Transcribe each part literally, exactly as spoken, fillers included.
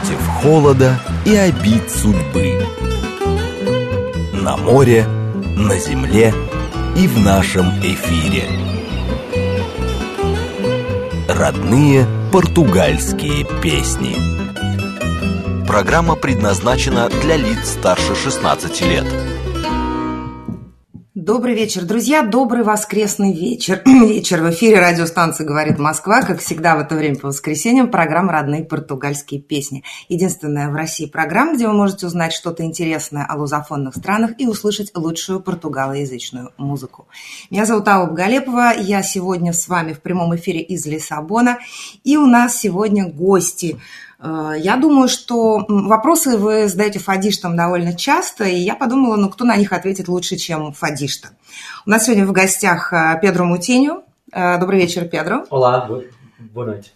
против холода и обид судьбы. На море, на земле и в нашем эфире. Родные португальские песни. Программа предназначена для лиц старше шестнадцати лет. Добрый вечер, друзья, добрый воскресный вечер. Вечер в эфире радиостанции «Говорит Москва». Как всегда в это время по воскресеньям программа «Родные португальские песни». Единственная в России программа, где вы можете узнать что-то интересное о лузофонных странах и услышать лучшую португалоязычную музыку. Меня зовут Алла Боголепова, я сегодня с вами в прямом эфире из Лиссабона. И у нас сегодня гости. Я думаю, что вопросы вы задаете фадиштам довольно часто, и я подумала, ну кто на них ответит лучше, чем фадишта. У нас сегодня в гостях Педро Мутиньо. Добрый вечер, Педро. Olá, boa noite.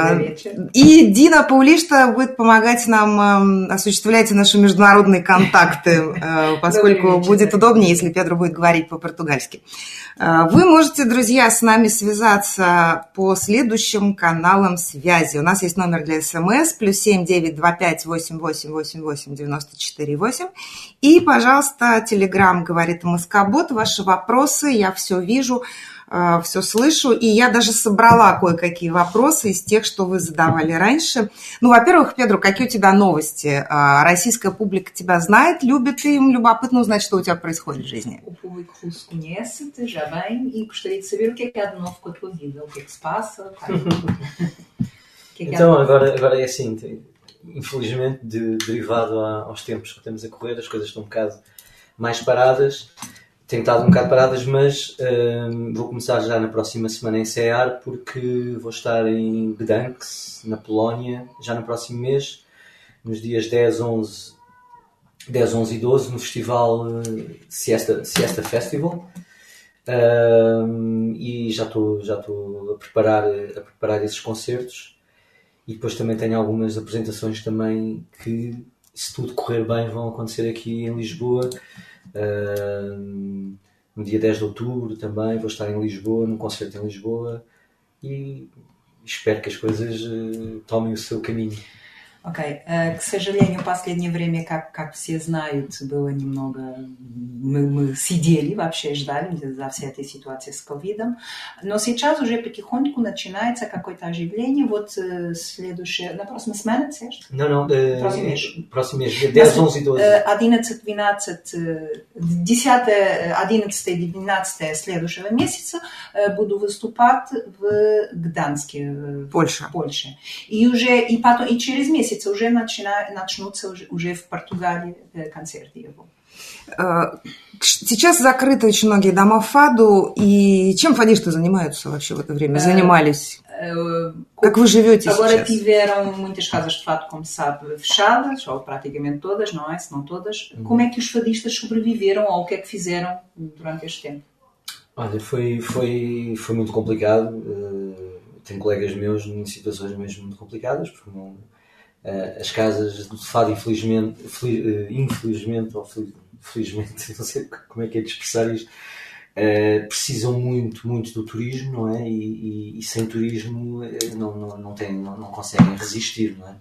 И Дина Паулишта будет помогать нам осуществлять наши международные контакты, поскольку будет удобнее, если Педро будет говорить по-португальски. Вы можете, друзья, с нами связаться по следующим каналам связи. У нас есть номер для СМС, плюс семь девять два пять восемь восемь восемь восемь девяносто четыре восемь. И, пожалуйста, Телеграм говорит Москобот, ваши вопросы, я все вижу. Все слышу, и я даже собрала кое-какие вопросы из тех, что вы задавали раньше. Ну, во-первых, Педро, какие у тебя новости? Российская публика тебя знает, любит, и им любопытно узнать, что у тебя происходит в жизни. O público russo conhece-te, já bem, e gostaria de saber o que é que há de novo com a tua vida, o que é que se passa. Então, agora, agora é assim, infelizmente, de, derivado a, aos tempos que estamos a correr, as coisas estão um bocado mais paradas. Tenho estado um bocado paradas, mas uh, vou começar já na próxima semana a ensaiar, porque vou estar em Gdansk, na Polónia, já no próximo mês, nos dias dez, onze, dez, onze e doze, no festival uh, Siesta, Siesta Festival. Uh, e já estou já estou a preparar, a preparar esses concertos. E depois também tenho algumas apresentações também que, se tudo correr bem, vão acontecer aqui em Lisboa. Uh, no dia dez de outubro também vou estar em Lisboa, num concerto em Lisboa, и espero que as coisas uh, tomem o seu caminho. Окей. Okay. К сожалению, в последнее время, как, как все знают, было немного... Мы, мы сидели вообще, ждали за всей этой ситуацией с ковидом. Но сейчас уже потихоньку начинается какое-то оживление. Вот следующее... На прошлой смене, certo? Não, não. Uh, próximo mês. Próximo mês, dia dez, onze e doze. одиннадцать, двенадцать, десятое, одиннадцатое и двенадцатое следующего месяца буду выступать в Гданске, Польша. Польше. И уже и потом и через месяц уже начина, начнутся уже, уже в Португалии концерты его. Сейчас закрыты очень многие дома фаду. И чем фадисты занимаются вообще в это время? Занимались? Как вы живете Agora сейчас? tiveram muitas casas de fado, como sabe, fechadas, ou praticamente todas, não é? Se não todas. Uhum. Como é que os fadistas sobreviveram ou o que é que fizeram durante este tempo? Olha, foi, foi, foi muito complicado. Tenho colegas meus em situações mesmo muito complicadas, porque não... Uh, as casas de fado, infelizmente, feliz, uh, infelizmente ou feliz, felizmente, não sei como é que é de expressar isto, uh, precisam muito, muito do turismo, não é? E, e, e sem turismo uh, não, não, não, tem, não, não conseguem resistir, não é?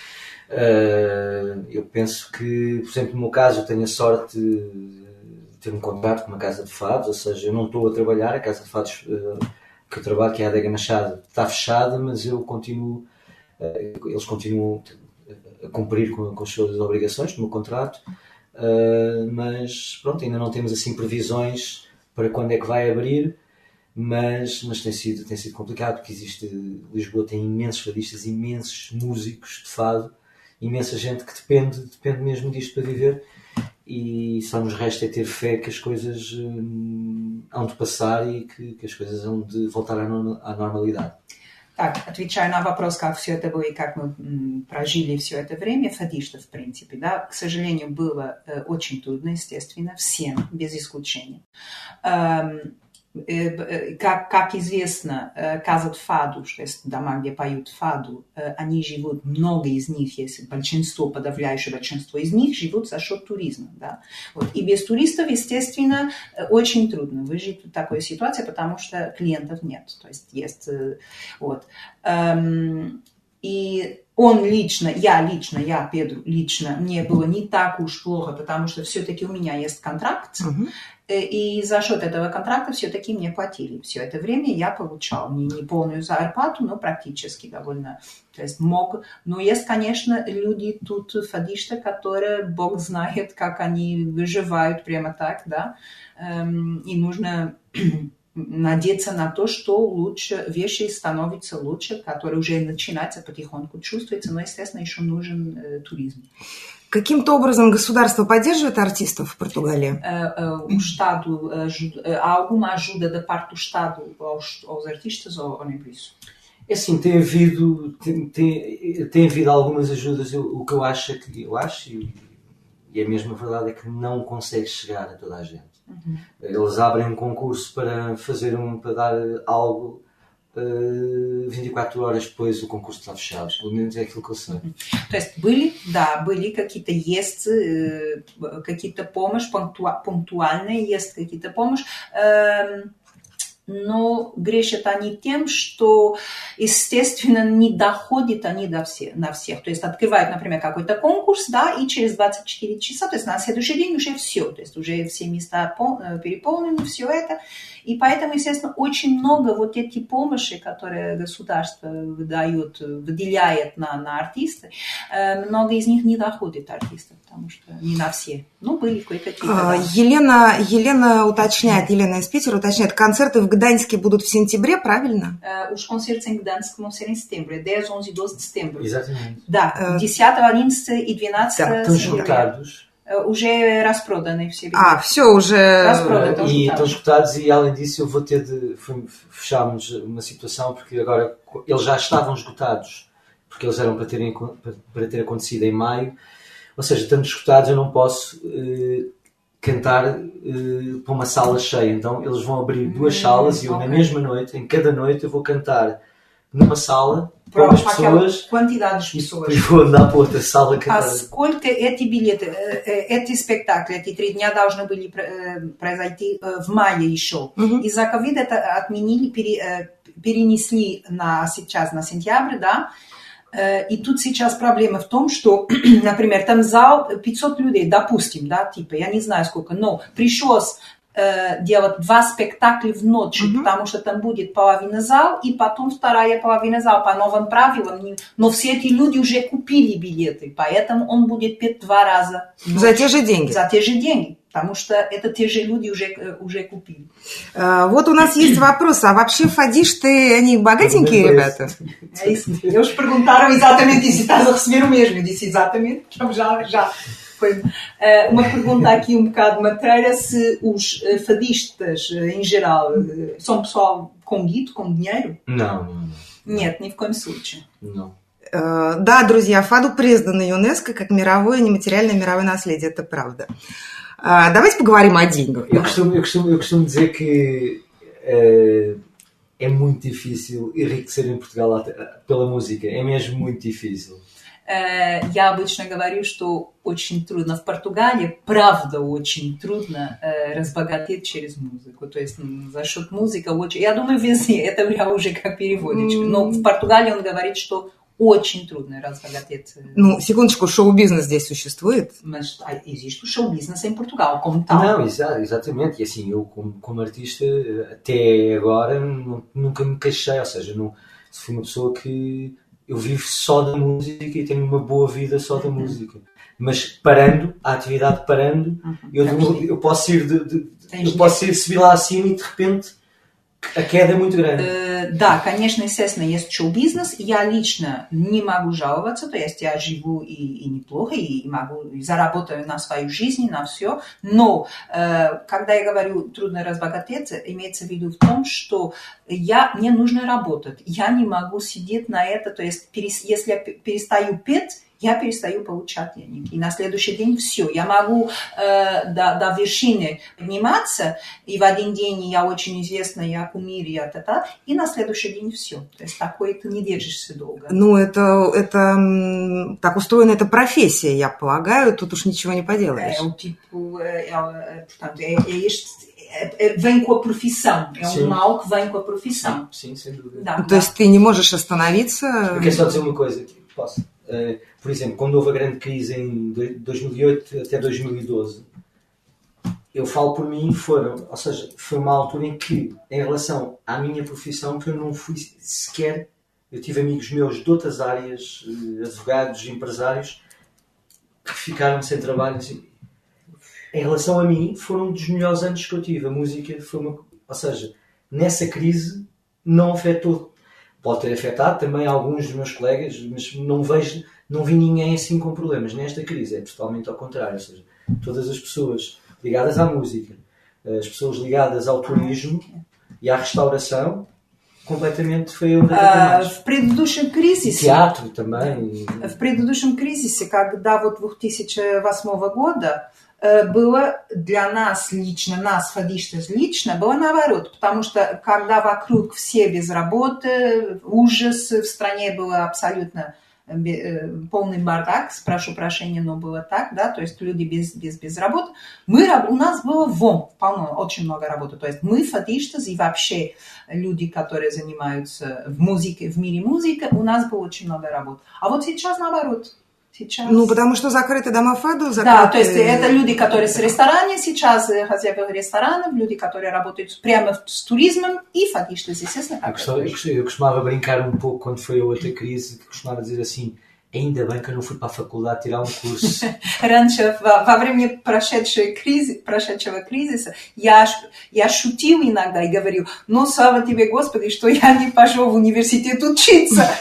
Uh, eu penso que, por exemplo, no meu caso, eu tenho a sorte de ter um contrato com uma casa de fados, ou seja, eu não estou a trabalhar, a casa de fados uh, que eu trabalho, que é a Adega Machado, está fechada, mas eu continuo. Eles continuam a cumprir com, com as suas obrigações no meu contrato, uh, mas pronto, ainda não temos assim previsões para quando é que vai abrir, mas, mas tem, sido, tem sido complicado, porque existe, Lisboa tem imensos fadistas, imensos músicos de fado, imensa gente que depende, depende mesmo disto para viver, e só nos resta é ter fé que as coisas um, hão de passar e que, que as coisas hão de voltar à, à normalidade. Так, отвечая на вопрос, как все это было и как мы м, прожили все это время, фадистов, в принципе, да, к сожалению, было э, очень трудно, естественно, всем, без исключения. Эм, Как, как известно, Casa de Fado, то есть дома, где поют фаду, они живут, много из них, если большинство, подавляющее большинство из них живут за счет туризма. Да? Вот. И без туристов, естественно, очень трудно выжить в такой ситуации, потому что клиентов нет. То есть есть вот. И он лично, я лично, я, Педру, лично, мне было не так уж плохо, потому что все-таки у меня есть контракт, uh-huh. и за счет этого контракта все-таки мне платили. Все это время я получал не, не полную зарплату, но практически довольно, то есть мог. Но есть, конечно, люди тут, фадишты, которые, бог знает, как они выживают прямо так, да, и нужно... надеяться на то, что лучше вещи становятся лучше, которые уже начинаются потихоньку чувствуется, но, естественно, еще нужен э, туризм. Каким-то образом государство поддерживает артистов в Португалии? O Estado, há alguma ajuda da parte do Estado aos, aos artistas ou, ou nem por isso? É assim, tem havido, tem, tem, tem havido algumas ajudas. Eu, o que eu acho é que, eu acho, e, e a mesma verdade, é que não consegue chegar a toda a gente. Uhum. Eles abrem um concurso para fazer um, para dar algo, uh, vinte e quatro horas depois o concurso está fechado. Pelo menos é aquilo que eu sei. То есть были, да, были какие-то, есть э, какие-то помощь пунктуальные, есть какие-то помощь, э, но грешат они тем, что, естественно, не доходят они до всех, на всех. То есть открывают, например, какой-то конкурс, да, и через двадцать четыре часа, то есть на следующий день уже все, то есть уже все места переполнены, все это. И поэтому, естественно, очень много вот эти помощи, которые государство выдает, выделяет на, на артисты, много из них не доходит до артистов, потому что не на все. Ну, были кое-какие. А, Елена, Елена уточняет, Елена из Питера уточняет, концерты в Гданьске будут в сентябре, правильно? Os concertos em Gdansk vão ser em setembro, é dez, onze e doze de setembro. Exatamente. Да, десятого, одиннадцатого и двенадцатого да, estão esgotados. Уже распроданы все. А, все уже... Распроданы, e estão esgotados e, além disso, eu vou ter de... Fechámos uma situação, porque agora eles já estavam esgotados, porque eles eram para, terem, para, para ter acontecido em maio. Ou seja, estando esgotados, eu não posso uh, cantar uh, para uma sala cheia. Então, eles vão abrir duas hum, salas e eu, okay. na mesma noite, em cada noite, eu vou cantar numa sala... Para pessoas, quantidade de pessoas. E vou andar para outra sala. А сколько эти билеты, эти спектакли, эти три дня должны были произойти в мае еще. Mm-hmm. Из-за ковида это отменили, пере, перенесли на сейчас, на сентябрь, да. И тут сейчас проблема в том, что, например, там зал пятьсот людей, допустим, да, типа, я не знаю сколько, но пришлось делать два спектакля в ночь, mm-hmm. потому что там будет половина зал, и потом вторая половина зал по новым правилам. Но все эти люди уже купили билеты, поэтому он будет петь два раза. За те же деньги? За те же деньги, потому что это те же люди уже, уже купили. А, вот у нас есть вопрос, а вообще фадишты, они богатенькие rебята? Eles perguntaram exatamente isso, estás a receber o mesmo? Eu disse exatamente, já, já. Foi uma pergunta aqui um bocado matéria, se os fadistas, em geral, são pessoal com guito, com dinheiro? Não, não, não. Нет, ни в коем случае. Não. Да, друзья, ФАДу признано ЮНЕСКО как мировое нематериальное мировое наследие, это правда. Давайте поговорим о деньгах. Eu costumo, eu costumo, eu costumo dizer que uh, é muito difícil enriquecer em Portugal pela música, é mesmo muito difícil. Я обычно говорю, что очень трудно в Португалии, правда очень трудно разбогатеть через музыку. То есть за счет музыки очень... Я думаю, везде, это я уже как переводчик. Но в Португалии он говорит, что очень трудно разбогатеть. Ну, секундочку, шоу-бизнес здесь существует? Mas existe o show-business em Portugal, como tal. Não, exa- exatamente. E assim, eu como, como artista, até agora, nunca me queixei. Ou seja, não, fui uma pessoa que... Eu vivo só da música e tenho uma boa vida só da uhum. música. Mas parando, a atividade parando, uhum. eu, eu posso ir de, de, eu posso ir subir lá acima e de repente a queda é muito grande. Uh, да, конечно, естественно, есть шоу-бизнес. Я лично не могу жаловаться, то есть я живу и, и неплохо, и могу, и заработаю на свою жизнь, на все. Но uh, когда я говорю трудно разбогатеть, имеется в виду в том, что я, мне нужно работать. Я не могу сидеть на это, то есть перес, если я перестаю петь, я перестаю получать денег. И на следующий день все. Я могу э, до, до вершины подниматься, и в один день я очень известна, я кумир, я та-та, и на следующий день все. То есть такое ты не держишься долго. Ну, это, это так устроена эта профессия, я полагаю, тут уж ничего не поделаешь. É o tipo, é, é, portanto, é, é este... Vem com a profissão, é um mal que vem com a profissão. Sim, sim, sem dúvida. Dá, То есть ты не можешь остановиться? Eu quero só dizer uma coisa, posso? Uh, por exemplo, quando houve a grande crise em dois mil e oito até dois mil e doze, eu falo por mim, foram, ou seja, foi uma altura em que, em relação à minha profissão, que eu não fui sequer, eu tive amigos meus de outras áreas, advogados, empresários, que ficaram sem trabalho. Assim. Em relação a mim, foram um dos melhores anos que eu tive. A música foi uma... Ou seja, nessa crise não afetou. Pode ter afetado também alguns dos meus colegas, mas não vejo, não vi ninguém assim com problemas. Nesta crise é totalmente ao contrário. Ou seja, todas as pessoas ligadas à música, as pessoas ligadas ao turismo e à restauração, completamente foi onde а, в предыдущем кризисе, театр também. В предыдущем кризисе, когда вот две тысячи восьмого года было для нас лично, нас, фадистов лично, было наоборот, потому что когда вокруг все без работы, ужас, в стране было абсолютно полный бардак, прошу прощения, но было так, да, то есть люди без, без, без работы. Мы, у нас было вон, полно, очень много работы, то есть мы, фадисты, и вообще люди, которые занимаются в музыке, в мире музыки, у нас было очень много работы. А вот сейчас наоборот. Сейчас... Ну, потому что закрыты дома фаду, закрыты... Да, то есть это люди, которые с ресторане сейчас, хозяева ресторанов, люди, которые работают прямо с туризмом и фадисты, естественно. Eu, gostava, eu costumava brincar um pouco quando foi a outra crise, que costumava dizer assim, ainda bem que eu não fui para a faculdade tirar um curso. Раньше, во, во время прошедшей кризи, прошедшего кризиса, я, я шутил иногда и говорил, ну, слава тебе, Господи, что я не пошел в университет учиться.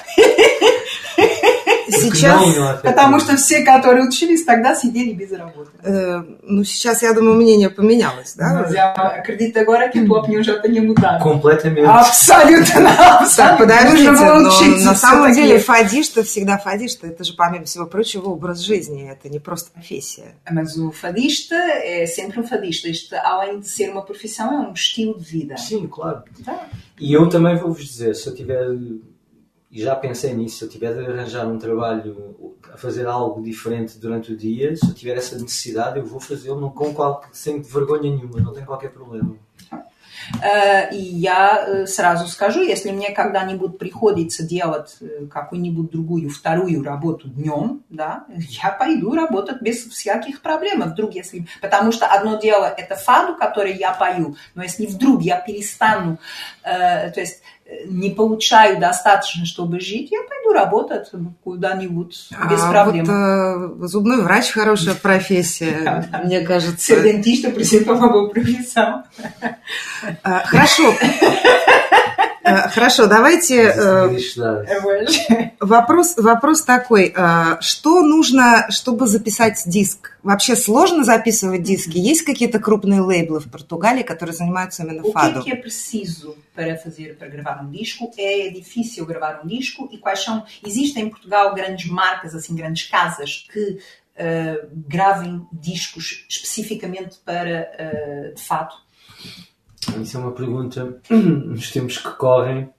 Сейчас, потому что все, которые учились, тогда сидели без работы. Э, ну, сейчас, я думаю, мнение поменялось, да? Acredito agora que a opinião já tenha mudado. Completamente. Абсолютно, абсолютно. Подождите, но на самом деле фадишта всегда фадишта. Это же, помимо всего прочего, образ жизни. Это не просто профессия. Mas o fadista é sempre um fadista. Isto, além de ser uma profissão, é um estilo de vida. Sim, claro. Tá. E eu também vou-vos dizer, se eu tiver... E já pensei nisso, se eu tiver de arranjar um trabalho, a fazer algo diferente durante o dia, se eu tiver essa necessidade, eu vou fazê-lo não, com qualquer, sem vergonha nenhuma, não tem qualquer problema. И я сразу скажу, если мне когда-нибудь приходится делать какую-нибудь другую, вторую работу днем, да, я пойду работать без всяких проблем. Вдруг, если... Потому что одно дело это фаду, который я пою, но если вдруг я перестану, э, то есть не получаю достаточно, чтобы жить, я пойду работать куда-нибудь без а проблем. Вот, э, зубной врач хорошая профессия, мне кажется. Ser dentista, por exemplo, é uma boa profissão. Хорошо. Хорошо, давайте... Вопрос, вопрос такой. Что нужно, чтобы записать диск? Вообще сложно записывать диски? Есть какие-то крупные лейблы в Португалии, которые занимаются именно фадо? O que é preciso para fazer, para gravar um disco? É difícil gravar um disco? E quais são... Existem em Portugal grandes marcas, assim, grandes casas que uh, gravem discos especificamente para uh, de fado? Isso é uma pergunta nos tempos que correm.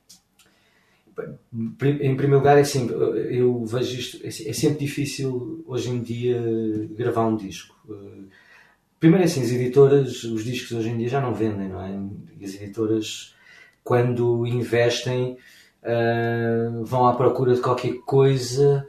Em primeiro lugar, é assim, eu vejo isto, é sempre difícil hoje em dia gravar um disco. Primeiro, assim, as editoras, os discos hoje em dia já não vendem, não é? E as editoras, quando investem, vão à procura de qualquer coisa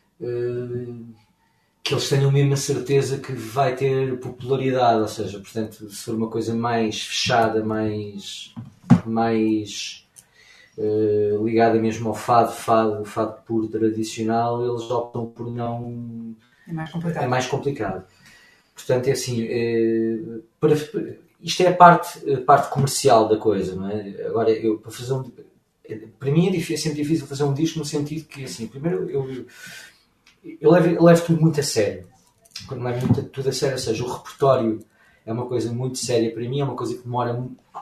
que eles tenham mesmo a certeza que vai ter popularidade, ou seja, portanto, se for uma coisa mais fechada, mais, mais uh, ligada mesmo ao fado, fado, fado puro tradicional, eles optam por não... É mais complicado. É mais complicado. Portanto, é assim, é, para, isto é a parte, a parte comercial da coisa, não é? Agora, eu, para fazer um... Para mim é, difícil, é sempre difícil fazer um disco no sentido que, assim, primeiro eu... Eu levo, eu levo tudo muito a sério. Quando levo muito, tudo a sério, ou seja, o repertório é uma coisa muito séria para mim, é uma coisa que demora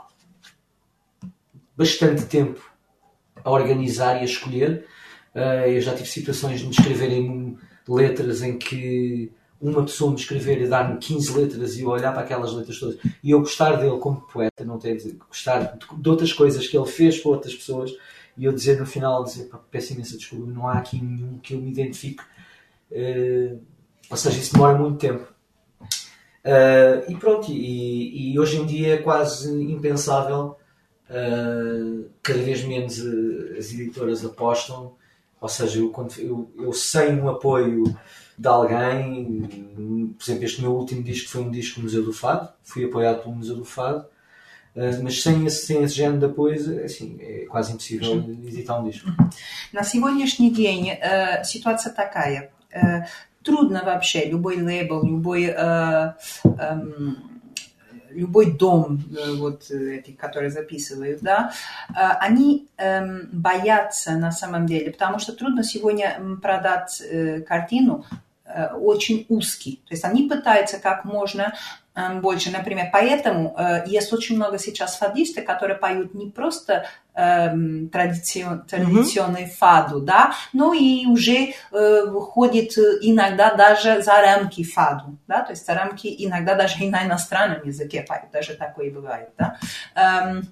bastante tempo a organizar e a escolher. Eu já tive situações de me escreverem letras em que uma pessoa me escrever e dar-me quinze letras e eu olhar para aquelas letras todas e eu gostar dele como poeta, não ter de gostar de outras coisas que ele fez para outras pessoas e eu dizer no final, dizer, peço imensa desculpa, não há aqui nenhum que eu me identifique. Uh, ou seja, isso demora muito tempo uh, e pronto, e, e hoje em dia é quase impensável, uh, cada vez menos uh, as editoras apostam, ou seja, eu, quando, eu, eu sem o apoio de alguém, por exemplo, este meu último disco foi um disco do Museu do Fado, fui apoiado pelo Museu do Fado, mas sem esse, sem esse género de apoio, assim, é quase impossível editar um disco. На сегодняшний день э, ситуация такая. Э, трудно вообще любой лейбл, любой, э, э, любой дом, э, вот этих, которые записывают, да, э, они э, боятся на самом деле, потому что трудно сегодня продать э, картину э, очень узкий. То есть они пытаются как можно больше, например, поэтому э, есть очень много сейчас фадистов, которые поют не просто э, традицион, традиционный mm-hmm. фаду, да, но и уже э, выходит иногда даже за рамки фаду, да, то есть за рамки иногда даже и на иностранном языке поют, даже такое бывает, да. Эм,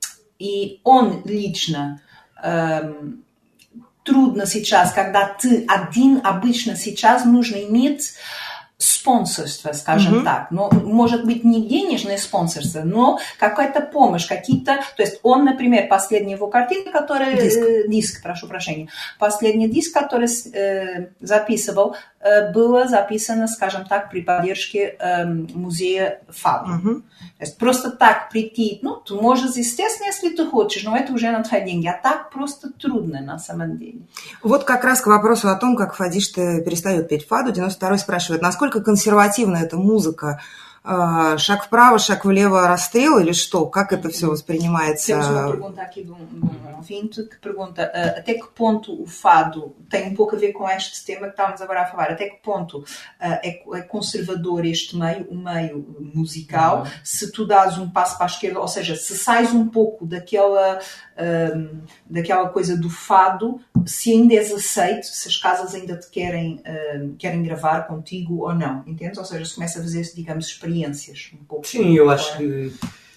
и он лично эм, трудно сейчас, когда ты один, обычно сейчас нужно иметь спонсорство, скажем mm-hmm. так. Но, может быть, не денежное спонсорство, но какая-то помощь, какие-то... То есть он, например, последняя его картина, который... Диск. Э, диск, прошу прощения. Последний диск, который э, записывал, э, было записано, скажем так, при поддержке э, музея Фаду. Mm-hmm. То есть просто так прийти, ну, ты можешь, естественно, если ты хочешь, но это уже на твои деньги. А так просто трудно на самом деле. Вот как раз к вопросу о том, как фадисты перестают петь фаду, девяносто второй спрашивает, насколько консервативна эта музыка? Шаг вправо, шаг влево, расстрел или что? Как это все воспринимается? Temos uma pergunta aqui de um, de um ouvinte que pergunta uh, até que ponto o fado tem um pouco a ver com este tema que estávamos agora a falar, até que ponto uh, é, é conservador este meio, o meio musical, uhum. se tu dás um passo para a esquerda, ou seja, se sais um pouco daquela, um, daquela coisa do fado, se ainda és aceito, se as casas ainda te querem, uh, querem gravar contigo ou não, entendes? Ou seja, se começa a fazer, digamos, experiências um pouco. Sim, eu acho que,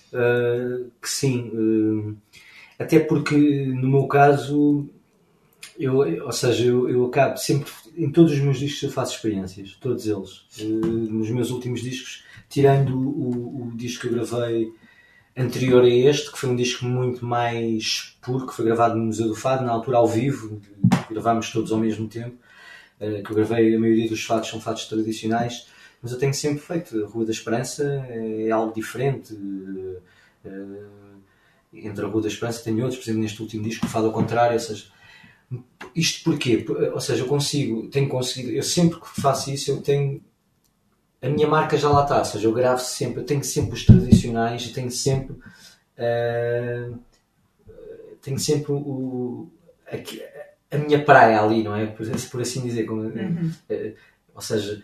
uh, que sim. Uh, até porque, no meu caso, eu, ou seja, eu, eu acabo sempre, em todos os meus discos eu faço experiências, todos eles. Uh, nos meus últimos discos, tirando o, o disco que eu gravei anterior a este, que foi um disco muito mais puro, que foi gravado no Museu do Fado, na altura ao vivo, gravámos todos ao mesmo tempo, uh, que eu gravei, a maioria dos fados são fados tradicionais, mas eu tenho sempre feito. A Rua da Esperança é algo diferente. Uh, entre a Rua da Esperança tenho outros, por exemplo, neste último disco, o fado ao contrário, ou seja, isto porquê? Ou seja, eu consigo, tenho conseguido, eu sempre que faço isso, eu tenho, a minha marca já lá está, ou seja, eu gravo sempre, eu tenho sempre os tradicionais, e tenho sempre, uh, tenho sempre o, a, a minha praia ali, não é? Por, por assim dizer, como, uhum. uh, ou seja,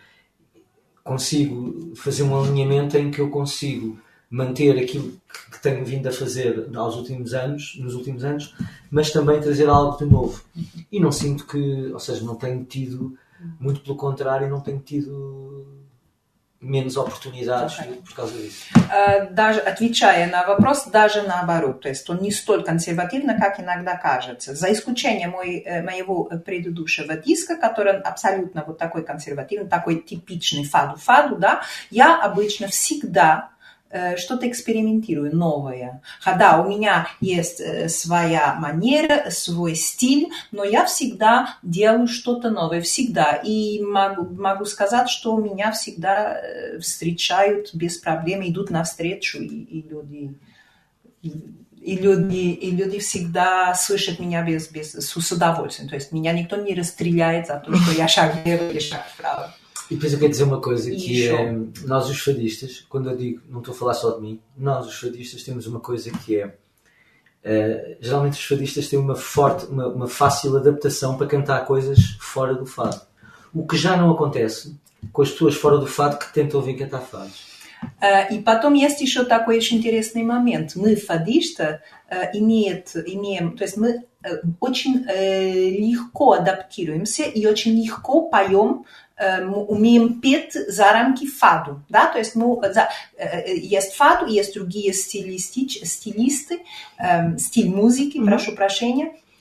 consigo fazer um alinhamento em que eu consigo manter aquilo que tenho vindo a fazer aos últimos anos, nos últimos anos, mas também trazer algo de novo. E não sinto que, ou seja, não tenho tido, muito pelo contrário, não tenho tido menos oportunidades okay. por causa disso. Даже отвечая на вопрос, даже наоборот, то есть он не столь консервативно, как иногда кажется. За исключением мой, моего предыдущего диска, который абсолютно вот такой консервативный, такой типичный фаду-фаду, да, я обычно всегда что-то экспериментирую, новое. Да, у меня есть своя манера, свой стиль, но я всегда делаю что-то новое, всегда. И могу, могу сказать, что меня всегда встречают без проблем, идут навстречу, и, и люди... И, И люди, и люди всегда слышат меня без, без, с удовольствием. То есть меня никто не расстреляет за то, что я шаг влево или шаг вправо. E depois eu quero dizer uma coisa, que é, nós os fadistas, quando eu digo, não estou a falar só de mim, nós os fadistas temos uma coisa que é, uh, geralmente os fadistas têm uma forte, uma, uma fácil adaptação para cantar coisas fora do fado. O que já não acontece com as pessoas fora do fado que tentam vir cantar fados. Uh, и потом есть еще такой очень интересный момент. Мы, фадисты, uh, имеет, имеем, то есть мы uh, очень uh, легко адаптируемся и очень легко поем, uh, умеем петь за рамки фаду. Да? То есть мы, за, uh, есть фаду, есть другие стилистич, стилисты, um, стиль музыки, mm-hmm. прошу прощения.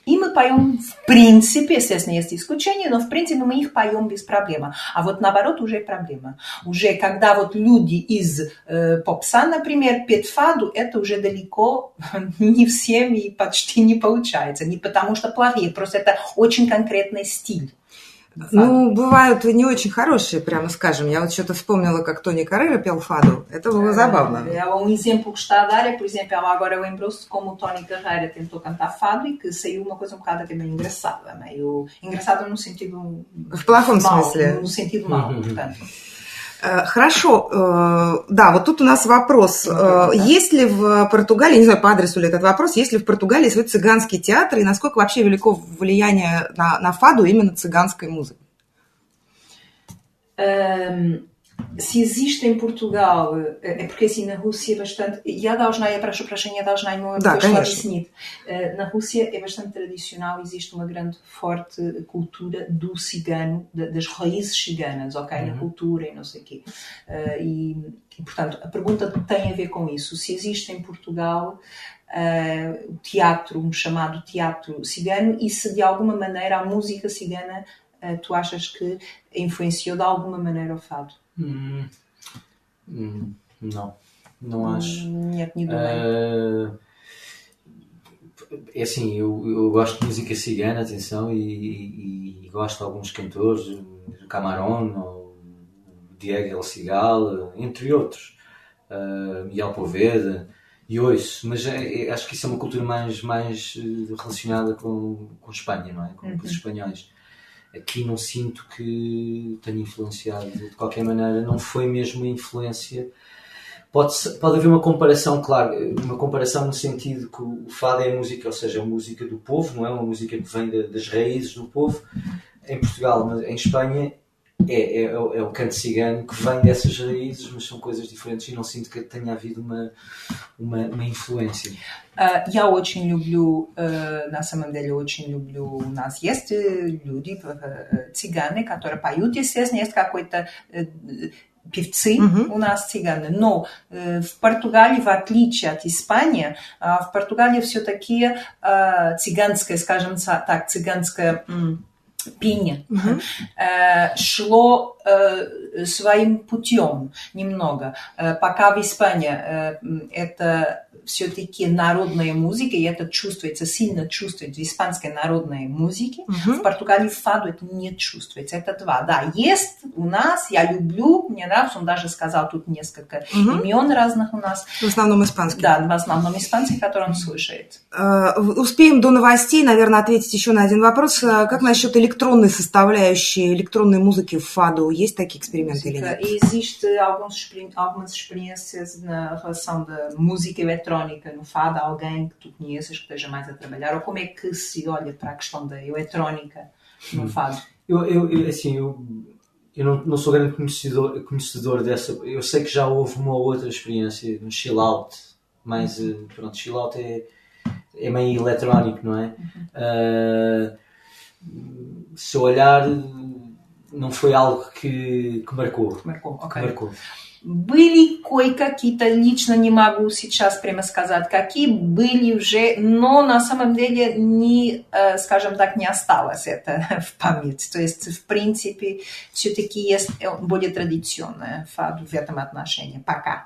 И мы поем в принципе, естественно, есть исключения, но в принципе мы их поем без проблем. А вот наоборот уже проблема. Уже когда вот люди из э, попса, например, петь фаду, это уже далеко не всем и почти не получается. Не потому что плохие, просто это очень конкретный стиль. Ну, бывают и не очень хорошие, прямо скажем. Я вот что-то вспомнила, как Тони Каррера пел фаду. Это было забавно. Um exemplo que está a dar é, por exemplo, ela agora lembrou-se como o Tony Carreira tentou cantar fado e que saiu uma coisa um bocado até meio engraçada. Meio engraçada no sentido... В плохом mal, смысле. No sentido mal, portanto. Хорошо, да, вот тут у нас вопрос. Есть ли в Португалии, не знаю, по адресу ли этот вопрос, есть ли в Португалии свой цыганский театр и насколько вообще велико влияние на, на фаду именно цыганской музыки? Um, se existe em Portugal, é porque assim na Rússia é bastante, я должна, я прошу прощения, я должна ему объяснить. Na Rússia é bastante tradicional, existe uma grande forte cultura do cigano, das raízes ciganas, ok? Uhum. Na cultura e não sei o quê. Uh, e, e, portanto, a pergunta tem a ver com isso. Se existe em Portugal uh, o teatro, um chamado teatro cigano, e se de alguma maneira a música cigana uh, tu achas que influenciou de alguma maneira o fado? Hum, hum, não, não acho. Нет, не думаю. Uh, é assim, eu, eu gosto de música cigana, atenção, e, e, e gosto de alguns cantores, o Camarón, o Diego El Cigal, entre outros, uh, Miguel Poveda, e ouço, mas é, é, acho que isso é uma cultura mais, mais relacionada com, com Espanha, não é? Com, uhum. com os espanhóis. Aqui não sinto que tenha influenciado de qualquer maneira, não foi mesmo uma influência. Pode, pode haver uma comparação, claro, uma comparação no sentido que o fado é a música, ou seja, a música do povo, não é uma música que vem de, das raízes do povo. Em Portugal, mas em Espanha é, é, é o canto cigano que vem dessas raízes, mas são coisas diferentes и não sinto que tenha havido uma, uma, uma influência. Uh, я очень люблю, uh, на самом деле очень люблю, у нас есть люди, uh, цыгане, которые поют, естественно, есть какой-то uh, певцы uh-huh. у нас цыгане, но uh, в Португалии, в отличие от Испании, uh, в Португалии все-таки uh, цыганское, скажем так, цыганское um, пение uh-huh. uh, шло uh, своим путем немного. Uh, пока в Испании uh, это все-таки народная музыка, и это чувствуется, сильно чувствуется в испанской народной музыке. Uh-huh. В Португалии в фаду это не чувствуется. Это два. Да, есть у нас, я люблю, мне нравится, он даже сказал тут несколько uh-huh. имен разных у нас. В основном испанские. Да, в основном испанские, которые он слышит. Uh, успеем до новостей, наверное, ответить еще на один вопрос. Как насчет электронной составляющей, электронной музыки в фаду? Есть такие эксперименты или нет? Existem algumas experiências na relação da música eletrónica no fado, alguém que tu conheças que esteja mais a trabalhar, ou como é que se olha para a questão da eletrónica no fado? Eu, eu, eu assim, eu, eu não, não sou grande conhecedor, conhecedor dessa, eu sei que já houve uma outra experiência, um chill out, mas uhum. pronto, chill out é, é meio eletrónico, não é? Uhum. Uh, se eu olhar, não foi algo que, que marcou. Marcou, ok. Que marcou. Были кое-какие-то, лично не могу сейчас прямо сказать, какие были уже, но на самом деле не, скажем так, не осталось это в памяти. То есть, в принципе, все-таки есть более традиционное фаду в этом отношении. Пока.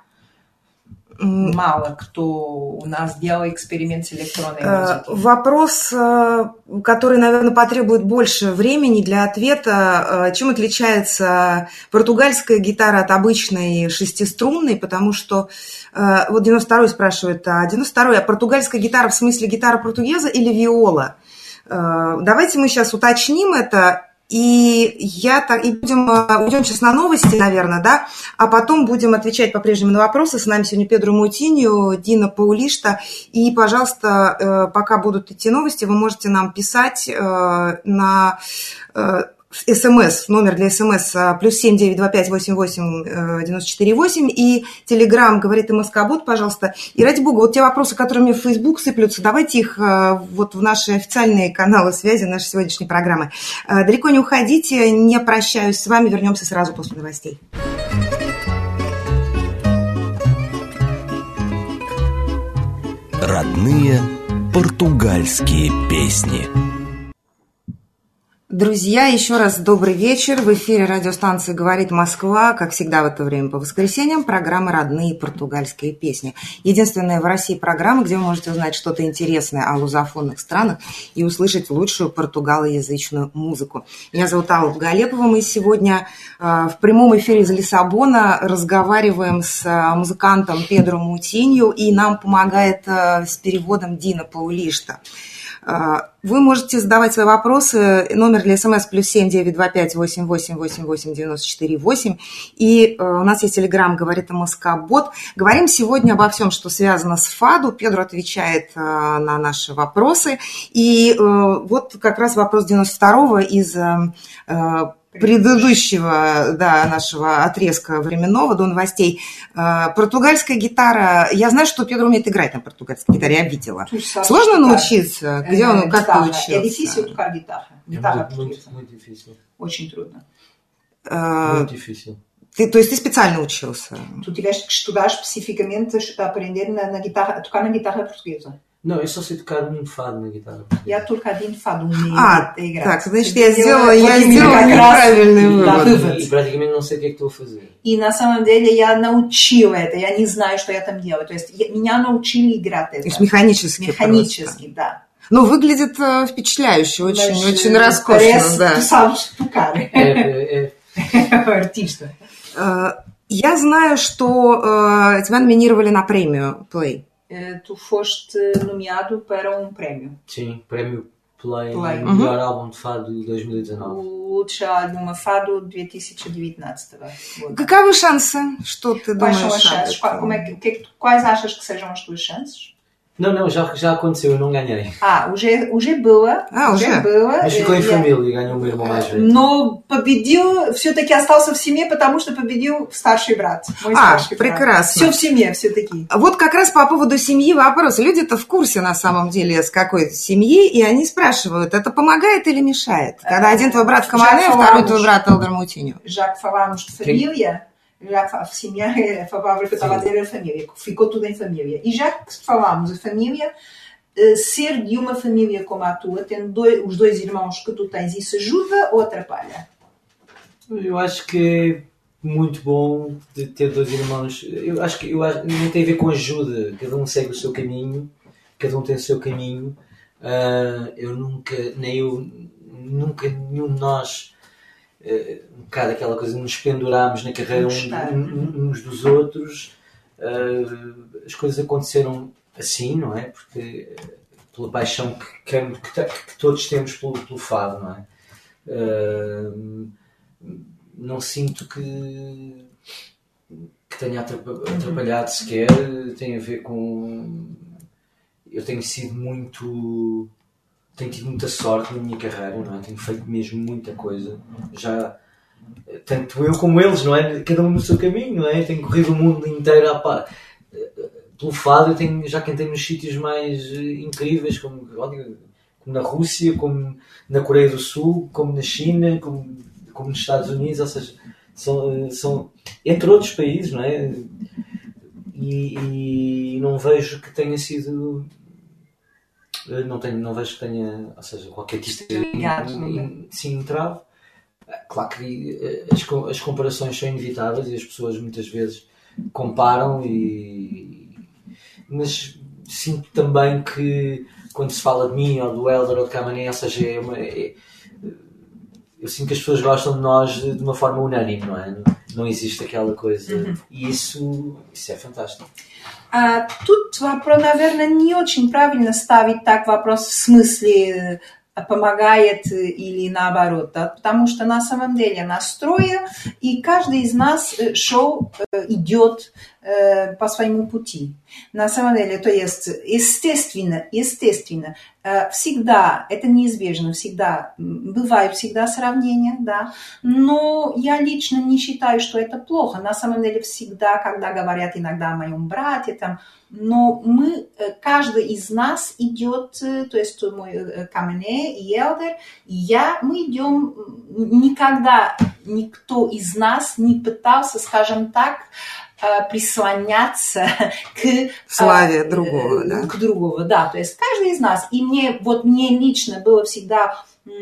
Мало кто у нас делал эксперимент с электронной музыкой. Вопрос, который, наверное, потребует больше времени для ответа. Чем отличается португальская гитара от обычной шестиструнной? Потому что, вот девяносто второй спрашивает, а девяносто второй, а португальская гитара в смысле гитара португеза или виола? Давайте мы сейчас уточним это. И я так и будем уйдем сейчас на новости, наверное, да, а потом будем отвечать по-прежнему на вопросы. С нами сегодня Педро Мутиньо, Дина Паулишта. И, пожалуйста, пока будут идти новости, вы можете нам писать на СМС, номер для СМС плюс семь девять два пять восемь восемь девяносто четыре восемь и Телеграм говорит МСК-бот, пожалуйста. И ради бога, вот те вопросы, которые мне в Facebook сыплются, давайте их вот в наши официальные каналы связи нашей сегодняшней программы. Далеко не уходите, не прощаюсь с вами, вернемся сразу после новостей. Родные Португальские песни. Друзья, еще раз добрый вечер. В эфире радиостанции «Говорит Москва», как всегда в это время по воскресеньям, программа «Родные португальские песни». Единственная в России программа, где вы можете узнать что-то интересное о лузофонных странах и услышать лучшую португалоязычную музыку. Меня зовут Алла Галепова. Мы сегодня в прямом эфире из Лиссабона разговариваем с музыкантом Педро Мутинью, и нам помогает с переводом Дина Паулишта. Вы можете задавать свои вопросы. Номер для смс плюс семь девять два пять восемь восемь восемь восемь девяносто четыре восемь. И у нас есть телеграм «Говорит МСК-бот». Говорим сегодня обо всем, что связано с фаду. Педро отвечает на наши вопросы. И вот как раз вопрос девяносто второго из предыдущего, да, нашего отрезка временного до новостей. Португальская гитара. Я знаю, что Педро умеет играть на португальской гитаре, я видела. Сложно научиться? Где он, как ты учился? É difícil tocar guitarra. Guitarra muito, muito difícil. Очень трудно. Muito difícil. Ты, то есть ты специально учился? Tu tiveste que estudar especificamente a aprender na, na guitarra, a tocar na guitarra portuguesa. Não, eu só sei tocar um fado на гитаре. Я только один фад умею а, играть. Так, значит, я сделала, я сделала неправильный вывод. И praticamente não sei o que é que estou a fazer. И на самом деле я научила это, я не знаю, что я там делаю. То есть я, меня научили играть это. То есть механически Механически, просто. Да. Ну, выглядит впечатляюще, очень, Mas, очень роскошно, да. Tu sabes tocar. É, é, é. Артиста. Я знаю, что тебя номинировали на премию Play. Tu foste nomeado para um prémio. Sim, prémio Play, Play. melhor uhum. álbum de fado de dois mil e dezanove. O лучший альбом фаду две тысячи девятнадцатого года. Каковы шансы? Что ты Quais думаешь? São as chances? Como é que, que é que, quais achas que sejam as tuas chances? Não, não, já, já aconteceu, eu não ganhei. А, уже, уже было. А, уже? уже было. Mas ficou em família e ganhou o meu irmão mais velho. Но победил, все-таки остался в семье, потому что победил старший брат. Мой а, старший прекрасно. брат. Все в семье все-таки. Вот как раз по поводу семьи вопрос. Люди-то в курсе на самом деле с какой семьи, и они спрашивают, это помогает или мешает? Когда один твой брат Камане, второй твой брат Элдер Мутинью. Já que falamos de família, já a família, a palavra que eu estava a dizer era família. Ficou tudo em família. E já que falámos de família, ser de uma família como a tua, tendo dois, os dois irmãos que tu tens, isso ajuda ou atrapalha? Eu acho que é muito bom de ter dois irmãos. Eu acho que eu acho, não tem a ver com ajuda. Cada um segue o seu caminho, cada um tem o seu caminho. Uh, eu nunca, nem eu, nunca nenhum de nós, uh, um bocado aquela coisa, nos pendurámos na carreira um, uns dos outros. Uh, as coisas aconteceram assim, não é? Porque pela paixão que, que, que, que todos temos pelo, pelo fado, não é? Uh, não sinto que, que tenha atrapalhado sequer. Tem a ver com... Eu tenho sido muito... Tenho tido muita sorte na minha carreira, não é? Tenho feito mesmo muita coisa. Já... Tanto eu como eles, não é? Cada um no seu caminho, não é? Tenho corrido o mundo inteiro a par. Pelo fado, eu tenho, já cantei nos sítios mais incríveis, como, como na Rússia, como na Coreia do Sul, como na China, como, como nos Estados Unidos, ou seja, são, são entre outros países, não é? E, e não vejo que tenha sido... Não, tenho, não vejo que tenha, ou seja, qualquer tipo de sim, entrave. Claro que as, as comparações são inevitáveis e as pessoas muitas vezes comparam, e, mas sinto também que quando se fala de mim ou do Elder ou de Camané, ou seja, é uma, é, eu sinto que as pessoas gostam de nós de, de uma forma unânime, não é? Não, não existe aquela coisa, mm-hmm. и isso, isso é fantástico. А, тут, наверное, не очень правильно ставить так вопрос в смысле помогает или наоборот, да? Потому что на самом деле настрое, и каждый из нас шел, идет по своему пути. На самом деле, то есть, естественно, естественно, всегда, это неизбежно, всегда, бывают всегда сравнения, да, но я лично не считаю, что это плохо. На самом деле, всегда, когда говорят иногда о моем брате, там, но мы, каждый из нас идет, то есть мой Камене и Элдер, и я, мы идем, никогда никто из нас не пытался, скажем так, прислоняться к славе другого, да? К другого, да. То есть каждый из нас. И мне, вот мне лично было всегда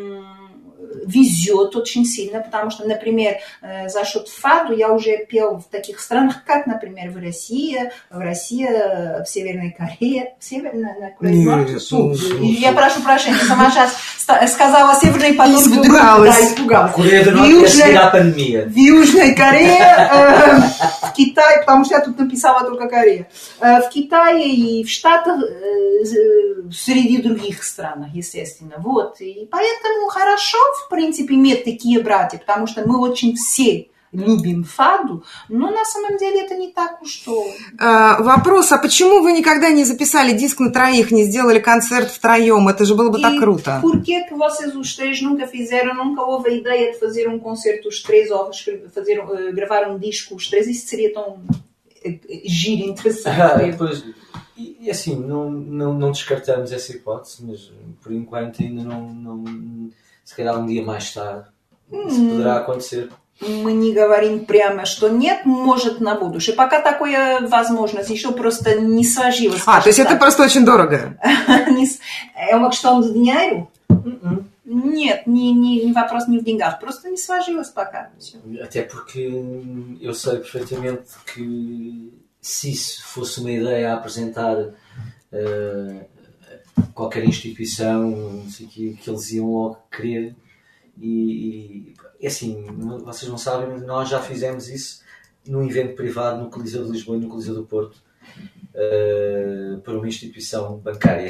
везет очень сильно, потому что, например, за счет фаду я уже пел в таких странах, как, например, в России, в России, в Северной Корее. В Северной Корее? Я прошу прощения, сама сейчас сказала Северной, потом испугалась. Да, испугалась. Корея до Южной, пандемия. В Южной Корее, в Китае, потому что я тут написала только Корея. В Китае и в Штатах, среди других стран, естественно. Вот. И поэтому хорошо, в принципе, иметь такие братья, потому что мы очень все любим фаду, но на самом деле это не так уж что. А, вопрос, а почему вы никогда не записали диск на троих, не сделали концерт втроем? Это же было бы e так круто. Por que que vocês os três nunca fizeram, nunca houve a ideia de fazer um concerto os três ou fazer, uh, gravar um disco os três? Isso seria tão uh, giro, interessante. Ah, depois, e, e assim, não, não, não descartamos essa hipótese, mas por enquanto ainda não, não se calhar um dia mais tarde, isso hum. poderá acontecer. Мы не говорим прямо, что нет, может на будущее. Пока такая возможность еще просто не сложилась. А, то есть так. Это просто очень дорого? É uma questão de dinheiro? Нет, не, не, не вопрос не в деньгах, просто не сложилось пока. Até porque eu sei perfeitamente que se isso fosse uma ideia a apresentar uh, qualquer instituição, não sei que, que eles iam logo querer. E, e assim, vocês não sabem, mas nós já fizemos isso num evento privado no Coliseu de Lisboa e no Coliseu do Porto uh, por uma instituição банкария.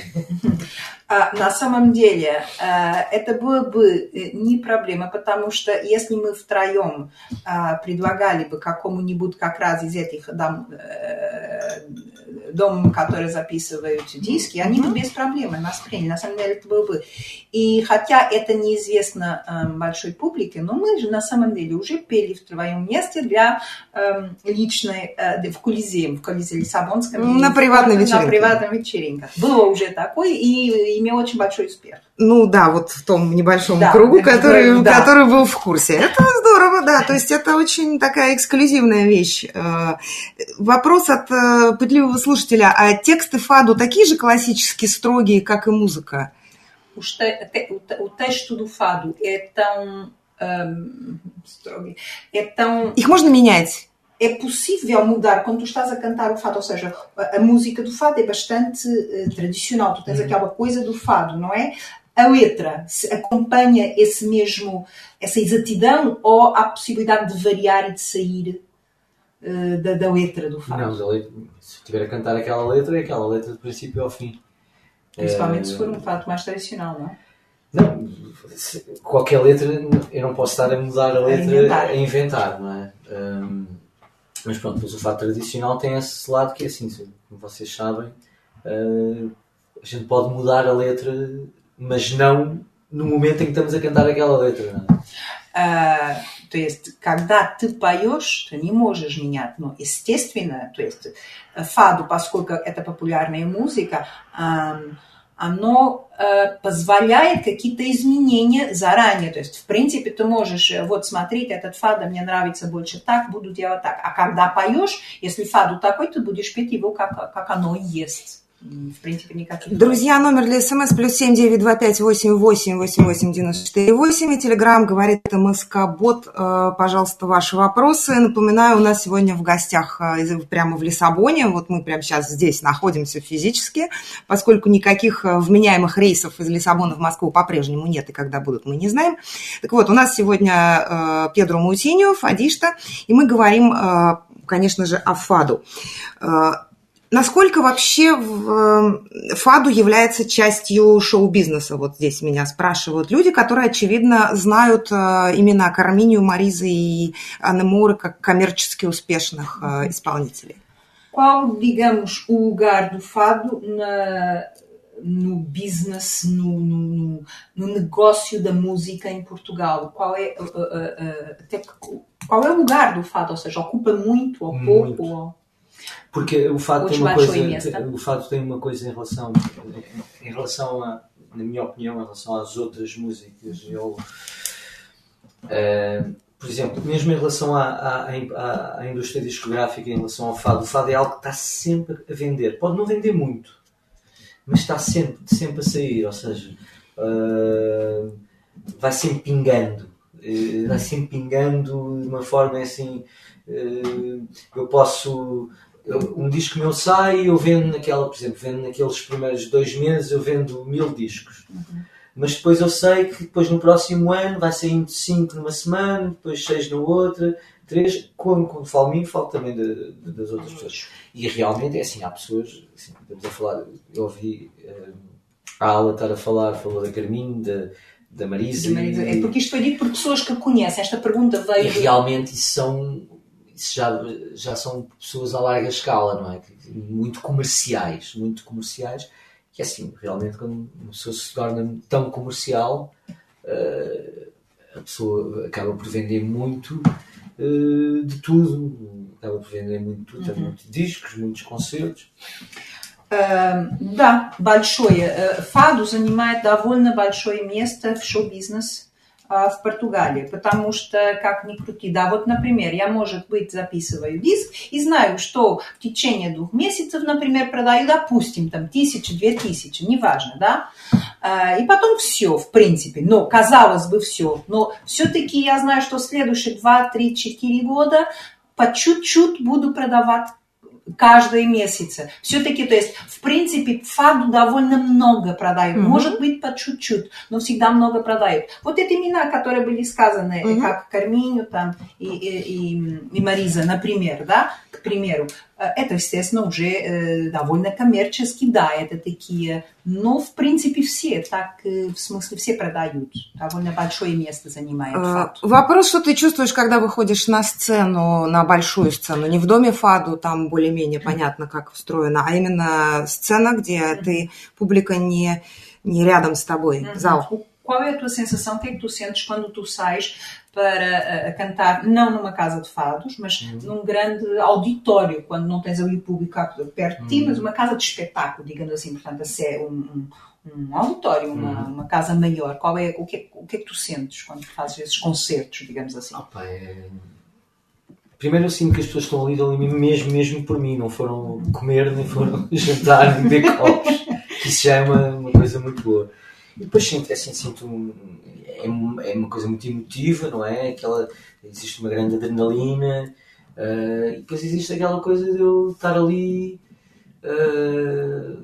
На самом деле это было бы не проблема, потому что если мы втроем предлагали бы какому-нибудь как раз из этих дом, дом, которые записывают диски, они бы без проблем нас приняли. На самом деле это было бы. И хотя это неизвестно большой публике, но мы же на самом деле уже пели в твоем месте для личной, в Колизее, в Колизее Лиссабонском. На приватной вечеринке. На приватной вечеринке. Было уже такое и имел очень большой успех. Ну да, вот в том небольшом да, кругу, который, да. который был в курсе. Это здорово, да, то есть это очень такая эксклюзивная вещь. Вопрос от пытливого слушателя, а тексты фаду такие же классически строгие, как и музыка? O texto do fado é tão um, strogi, é tão... Их можно менять? É possível mudar quando tu estás a cantar o fado, ou seja, a, a música do fado é bastante uh, tradicional, tu tens aquela coisa do fado, não é? A letra se acompanha esse mesmo, essa exatidão ou há possibilidade de variar e de sair uh, da, da letra do fado? Não, da letra, se estiver a cantar aquela letra, é aquela letra do princípio ao fim. Principalmente é... se for um fado mais tradicional, não é? Não, se, qualquer letra, eu não posso estar a mudar a letra, a inventar, a inventar não é? Um, Mas pronto, mas o fado tradicional tem esse lado que é assim, como vocês sabem, uh, a gente pode mudar a letra, mas não no momento em que estamos a cantar aquela letra. Não é? uh, то есть, когда ты поешь, ты не можешь менять, но естественно, то есть, фаду, поскольку это популярная музыка, uh, оно э, позволяет какие-то изменения заранее. То есть, в принципе, ты можешь, вот смотреть, этот фадо мне нравится больше так, буду делать так. А когда поешь, если фаду такой, ты будешь петь его, как, как оно и есть. В принципе, никаких... Друзья, номер для смс плюс семь девять два пять восемь восемь восемь восемь девяносто четыре восемь. И телеграм говорит МСК-бот. Пожалуйста, ваши вопросы. Напоминаю, у нас сегодня в гостях прямо в Лиссабоне. Вот мы прямо сейчас здесь находимся физически, поскольку никаких вменяемых рейсов из Лиссабона в Москву по-прежнему нет, и когда будут, мы не знаем. Так вот, у нас сегодня Педро Маутиньо, фадишта, и мы говорим, конечно же, о фаду. Насколько вообще фаду является частью шоу-бизнеса? Вот здесь меня спрашивают люди, которые, очевидно, знают имена Карминью, Маризы и Анны Муры как коммерчески успешных исполнителей. Qual, digamos, o lugar do fado na, no business, no, no, no negócio da música em Portugal? Qual é, uh, uh, uh, até, qual é o lugar do fado? Ou seja, ocupa muito ou pouco? Ou... Porque o fado tem uma coisa, o fado tem uma coisa em relação, em relação a, na minha opinião, em relação às outras músicas. Eu, uh, por exemplo, mesmo em relação à, à, à, à indústria discográfica, em relação ao fado, o fado é algo que está sempre a vender. Pode não vender muito, mas está sempre, sempre a sair, ou seja, uh, vai sempre pingando, uh, vai sempre pingando de uma forma assim, uh, eu posso, eu, um disco meu sai, eu vendo naquela, por exemplo, vendo naqueles primeiros dois meses, eu vendo mil discos. Uhum. Mas depois eu sei que depois no próximo ano vai saindo cinco numa semana, depois seis na outra, três, quando, quando falo de mim, falo também de, de, das outras pessoas. E realmente é assim, há pessoas, assim, estamos a falar, eu ouvi uh, a Ala estar a falar, falou da Carminho, da, da Marisa. Marisa. É porque isto foi dito por pessoas que conhecem, esta pergunta veio... E realmente isso são, isso já, já são pessoas a larga escala, não é? Muito comerciais, muito comerciais. Que é assim, realmente quando uma pessoa se torna tão comercial, uh, a pessoa acaba por vender muito uh, de tudo, acaba por vender muito de tudo, uhum. Muitos discos, muitos concertos. Uh, да, большое. Uh, фаду занимает довольно большое место в шоу-бизнес uh, в Португалии, потому что, как ни крути, да, вот, например, я, может быть, записываю диск и знаю, что в течение двух месяцев, например, продаю, допустим, там, тысячу, две тысячи, неважно, да, uh, и потом все, в принципе, но, казалось бы, все, но все-таки я знаю, что следующие два, три, четыре года по чуть-чуть буду продавать каждые месяцы. Все-таки, то есть, в принципе, фаду довольно много продают. Mm-hmm. Может быть, по чуть-чуть, но всегда много продают. Вот эти имена, которые были сказаны, mm-hmm. как Карминю там, и, и, и, и Мариза, например, да, к примеру, это, естественно, уже э, довольно коммерчески, да, это такие, но, в принципе, все, так, э, в смысле, все продают. Довольно большое место занимает фад. Вопрос, что ты чувствуешь, когда выходишь на сцену, на большую сцену, не в доме фаду, там более-менее понятно, как устроено, а именно сцена, где mm-hmm. ты, публика не, не рядом с тобой, mm-hmm. зал. Qual é a tua sensação? O que é que tu sentes quando tu sais para uh, cantar, não numa casa de fados, mas uhum. num grande auditório, quando não tens ali o público perto de ti, uhum. mas uma casa de espetáculo, digamos assim, portanto, é um, um, um auditório, uma, uhum. uma casa maior. Qual é, o, que é, o que é que tu sentes quando fazes esses concertos, digamos assim? Opa, é... Primeiro eu sinto que as pessoas estão ali, ali mesmo, mesmo por mim, não foram comer, nem foram jantar, nem beber copos. Isso já é uma, uma coisa muito boa. E depois sinto, assim, sinto um, é, é uma coisa muito emotiva, não é? Aquela, existe uma grande adrenalina, uh, e depois existe aquela coisa de eu estar ali, uh,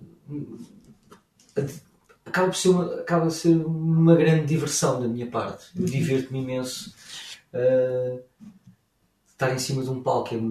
acaba, por ser uma, acaba por ser uma grande diversão da minha parte. Eu divirto-me imenso, uh, estar em cima de um palco é,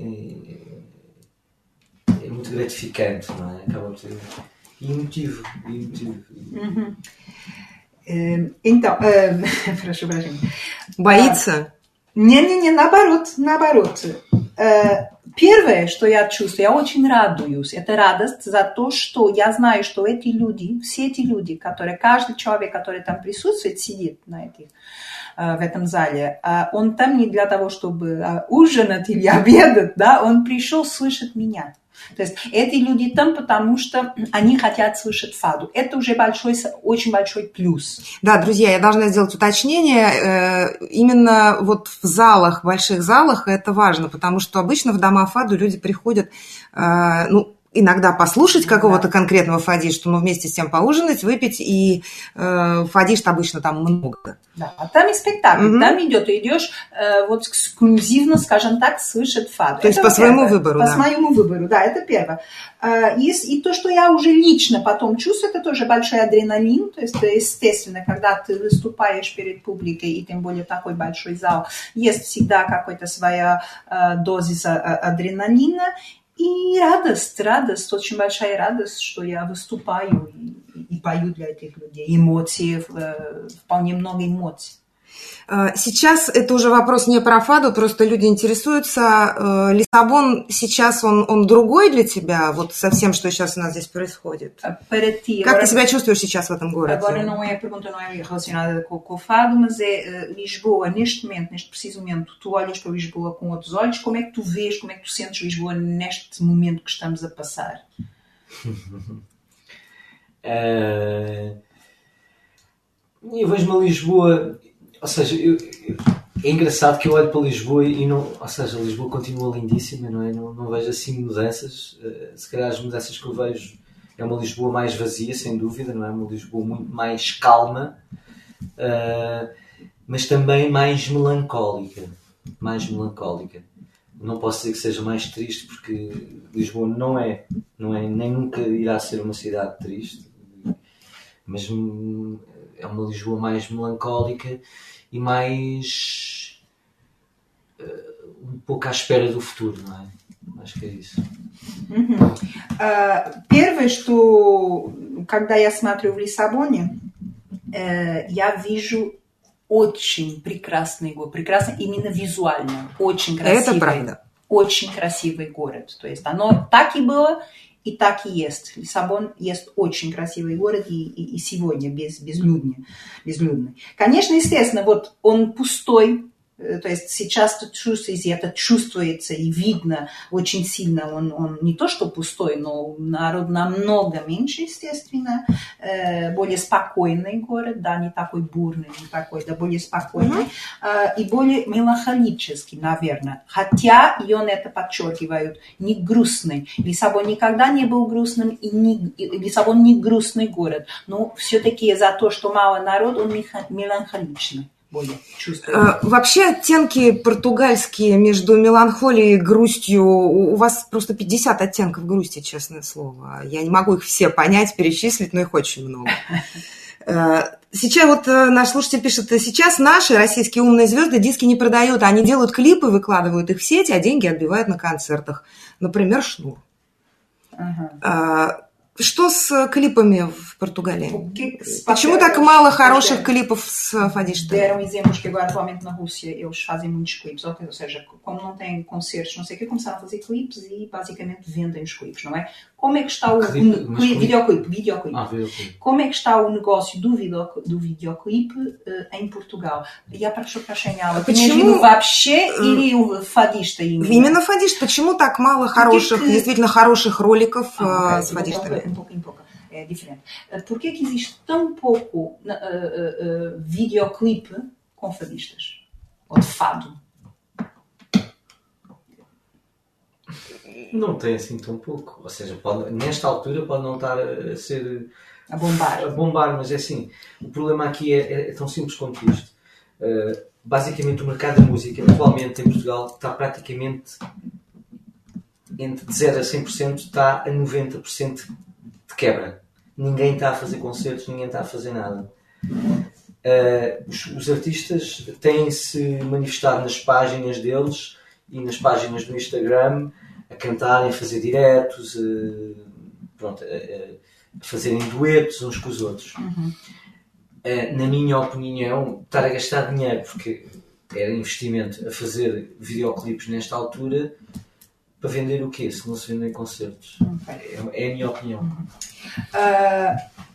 é, é muito gratificante, não é? Acaba por ser... E emotivo, e emotivo. Uhum. Uh, então, uh, прошу прощения. Боится? Не-не-не, наоборот, наоборот. Uh, первое, что я чувствую, я очень радуюсь. Это радость за то, что я знаю, что эти люди, все эти люди, которые, каждый человек, который там присутствует, сидит на этих, uh, в этом зале, uh, он там не для того, чтобы uh, ужинать или обедать, да, он пришел слышать меня. То есть эти люди там, потому что они хотят слышать фаду. Это уже большой, очень большой плюс. Да, друзья, я должна сделать уточнение. Именно вот в залах, больших залах это важно, потому что обычно в дома фаду люди приходят, ну, иногда послушать какого-то да. конкретного фадишту, но вместе с тем поужинать, выпить, и э, фадишт обычно там много. Да, а там и спектакль, mm-hmm. там идет, ты идешь э, вот эксклюзивно, скажем так, слышать фаду. То есть по своему выбору, По да. своему выбору, да, это первое. Э, и, и то, что я уже лично потом чувствую, это тоже большой адреналин, то есть, естественно, когда ты выступаешь перед публикой, и тем более такой большой зал, есть всегда какая-то своя э, доза адреналина, и радость, радость, очень большая радость, что я выступаю и, и пою для этих людей. Эмоции, вполне много эмоций. Сейчас это уже вопрос не про фаду, просто люди интересуются. Лиссабон сейчас, он, он другой для тебя, вот со всем, что сейчас у нас здесь происходит? Ti, как agora, ты себя чувствуешь сейчас в этом городе? Agora não é, a pergunta não é relacionada com, com o fado, mas é uh, Lisboa, neste momento, neste preciso momento, tu olhas para Lisboa com outros olhos, como é que tu vês, como é que tu sentes Lisboa neste momento que estamos a passar? uh, eu vejo-me a Lisboa... Ou seja, eu, eu, é engraçado que eu olho para Lisboa e não... Ou seja, Lisboa continua lindíssima, não é? Não, não vejo assim mudanças. Uh, se calhar as mudanças que eu vejo é uma Lisboa mais vazia, sem dúvida, não é? Uma Lisboa muito mais calma, uh, mas também mais melancólica. Mais melancólica. Não posso dizer que seja mais triste, porque Lisboa não é, não é, nem nunca irá ser uma cidade triste, mas é uma Lisboa mais melancólica e mais uh, um pouco à espera do futuro, não é? Acho que é isso. Mm-hmm. Uh, первое, что когда я смотрю в Лиссабоне, uh, я вижу очень прекрасный город, прекрасно именно визуально, очень красивый. Это правда. Очень красивый город. То есть оно так и было, и так и есть. Лиссабон есть очень красивый город и, и, и сегодня без, безлюдный, безлюдный. Конечно, естественно, вот он пустой. То есть сейчас тут чувствуется, это чувствуется и видно очень сильно. Он, он не то что пустой, но народ намного меньше, естественно. Э, более спокойный город, да, не такой бурный, не такой, да, более спокойный. Mm-hmm. Э, и более меланхолический, наверное. Хотя, и он это подчеркивает, не грустный. Лиссабон никогда не был грустным, и не, Лиссабон не грустный город. Но все-таки за то, что мало народу, он меланхоличный. Вообще оттенки португальские между меланхолией и грустью, у вас просто пятьдесят оттенков грусти, честное слово. Я не могу их все понять, перечислить, но их очень много. Сейчас вот наш слушатель пишет, сейчас наши российские умные звезды диски не продают, они делают клипы, выкладывают их в сеть, а деньги отбивают на концертах. Например, Шнур. Uh-huh. Что с клипами в Португалии? Почему так мало хороших клипов с fadista? Deram exemplos que agora atualmente na Rússia eles fazem muitos clipes, ou seja, como não têm concertos, não sei o que, começaram a fazer clipes e basicamente vendem os clipes, não é? Como é que está o Clipe, o, videoclipe? videoclipe. Ah, videoclipe. Como é que está o negócio do, video, do videoclipe uh, em Portugal? Я прошу прощения, почему вообще или у fadista именно? Именно fadista. Почему так мало хороших, que... действительно хороших роликов uh, okay, с fadistами? Um pouco em pouco. É diferente. Por que é que existe tão pouco uh, uh, uh, videoclipe com fadistas? Ou de fado? Não tem assim tão pouco. Ou seja, pode, nesta altura pode não estar a ser... A bombar. A bombar, mas é assim. O problema aqui é, é, é tão simples quanto isto. Uh, basicamente o mercado da música atualmente em Portugal está praticamente entre de zero a cem por cento está a noventa por cento de quebra. Ninguém está a fazer concertos, ninguém está a fazer nada. Uh, os, os artistas têm-se manifestado nas páginas deles e nas páginas do Instagram a cantarem, a fazer diretos, uh, pronto, a, a fazerem duetos uns com os outros. Uhum. Uh, na minha opinião, estar a gastar dinheiro, porque era investimento a fazer videoclipes nesta altura, para vender o quê? Se não se vendem concertos. Okay. É, é a minha opinião. Uh,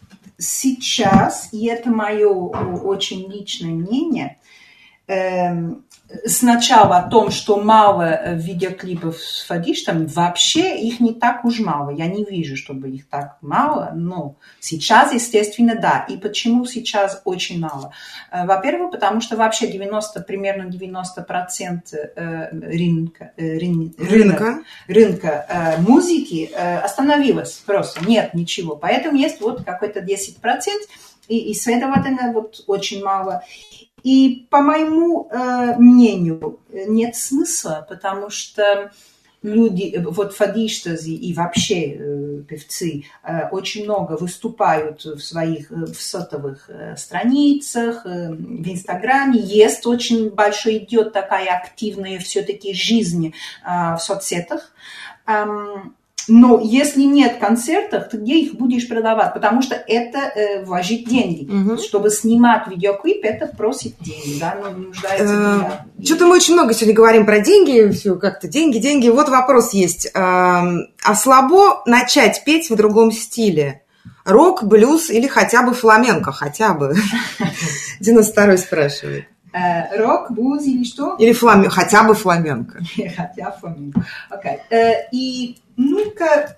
сейчас, и это мое очень личное мнение, uh, сначала о том, что мало видеоклипов с фадистами, вообще их не так уж мало. Я не вижу, чтобы их так мало, но сейчас, естественно, да. И почему сейчас очень мало? Во-первых, потому что вообще девяносто, примерно девяносто процентов рынка, рынка, рынка музыки остановилось просто. Нет ничего. Поэтому есть вот какой-то десять процентов, и, и следовательно, вот очень мало. И, по моему э, мнению, нет смысла, потому что люди, вот фадисты и вообще э, певцы э, очень много выступают в своих э, в сотовых э, страницах, э, в Инстаграме. Есть очень большой, идет такая активная все-таки жизнь э, в соцсетях. Эм, Но если нет концертов, то где их будешь продавать? Потому что это э, вложить деньги. Mm-hmm. Чтобы снимать видеоклип, это просит деньги, да, но нуждается в деньгах. Что-то мы очень много сегодня говорим про деньги, все как-то деньги, деньги. Вот вопрос есть. А слабо начать петь в другом стиле? Рок, блюз или хотя бы фламенко? Хотя бы. девяносто второй спрашивает. Рок, блюз или что? Или фламенко, хотя бы фламенко. Хотя фламенко. Окей. И nunca,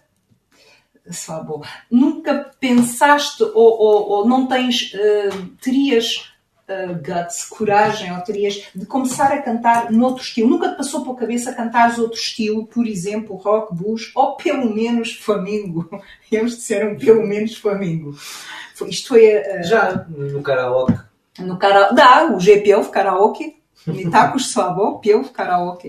slabo, nunca pensaste ou, ou, ou não tens, uh, terias uh, guts, coragem, ou terias de começar a cantar noutro estilo? Nunca te passou pela cabeça cantares outro estilo, por exemplo, rock, blues, ou pelo menos flamengo? Eles disseram pelo menos flamengo. Isto foi... Uh, Já no karaoke. No karaoke, да, уже пел в караоке. Не так уж слабо, пел в караоке.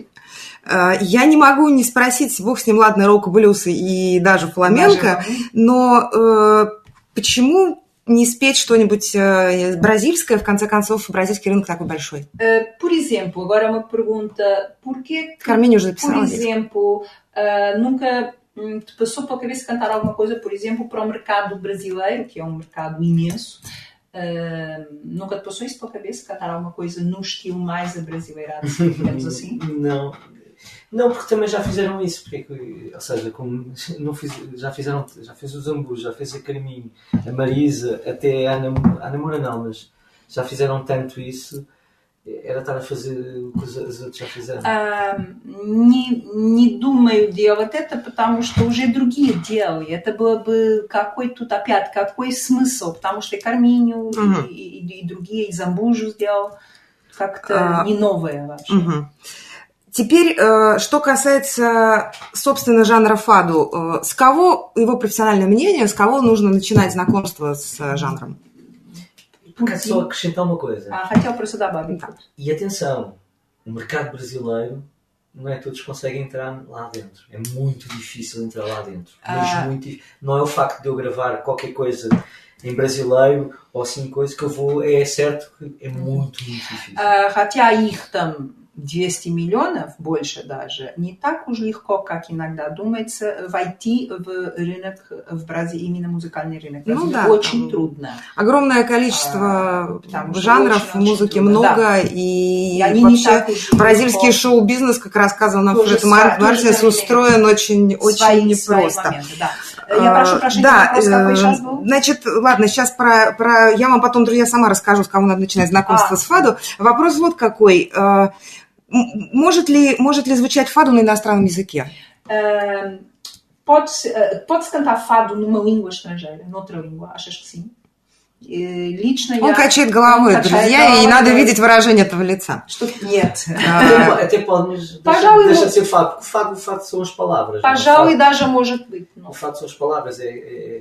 Я не могу не спросить, бог с ним, ладно, рок, блюз и даже фламенко, но э, почему не спеть что-нибудь э, бразильское? В конце концов, бразильский рынок такой большой. Por exemplo, agora uma pergunta, porquê que, Carminho уже записала, por exemplo, uh, nunca te passou pela cabeça cantar alguma coisa, por exemplo, para o mercado brasileiro, que é um mercado imenso? Uh, nunca te passou isso pela cabeça, cantar alguma coisa no estilo mais abrasileirado, digamos assim? Não. Não, porque também já fizeram isso, porque, ou seja, como não fiz, já fizeram, já fez o Zambu, já fez a Carminho, a Marisa, até a Ana, a Ana Moura não, mas já fizeram tanto isso, era estar a fazer o que os outros já fizeram. А, не, не думаю делать это, потому что уже другие делали. Это было бы какой тут опять, какой смысл, потому что и Карминю, uh-huh. и, и, и другие, и Замбужу сделал, как-то uh-huh. не новое вообще. Uh-huh. Теперь, что касается, собственно, жанра фаду, с кого, его профессиональное мнение, с кого нужно начинать знакомство с жанром? Quero só acrescentar uma coisa. Ah, хотел просто добавить. E atenção, o mercado brasileiro, não é todos conseguem entrar lá dentro. É muito difícil entrar lá dentro. Mas ah. muito difícil. Não é o facto de eu gravar qualquer coisa em brasileiro ou assim coisa que eu vou, é certo que é muito, muito difícil. Uh, хотя их там двести миллионов, больше даже, не так уж легко, как иногда думается, войти в рынок в Бразилии, именно музыкальный рынок. Ну, да, очень трудно. Огромное количество а, жанров в музыке много, да. и, и вообще бразильский легко. Шоу-бизнес, как рассказывал нам Фред Мартинес, устроен очень, очень непросто. Свои моменты, да. Я прошу прощения, да, вопрос какой сейчас был? Значит, ладно, сейчас про, про... Я вам потом, друзья, сама расскажу, с кого надо начинать знакомство а. с фаду. Вопрос вот какой. Может ли, может ли звучать фаду на иностранном языке? Uh, pode, uh, pode-se cantar fado numa língua estrangeira, noutra língua? Achas que sim? Uh, лично Он я... качает головой, Он друзья, качает головой, и надо видеть выражение этого лица. Что нет. Até, até pode, mas deixa, deixa de ser fado, porque fado, fado são as palavras. Пожалуй, даже может быть. O fado são as palavras, é... é...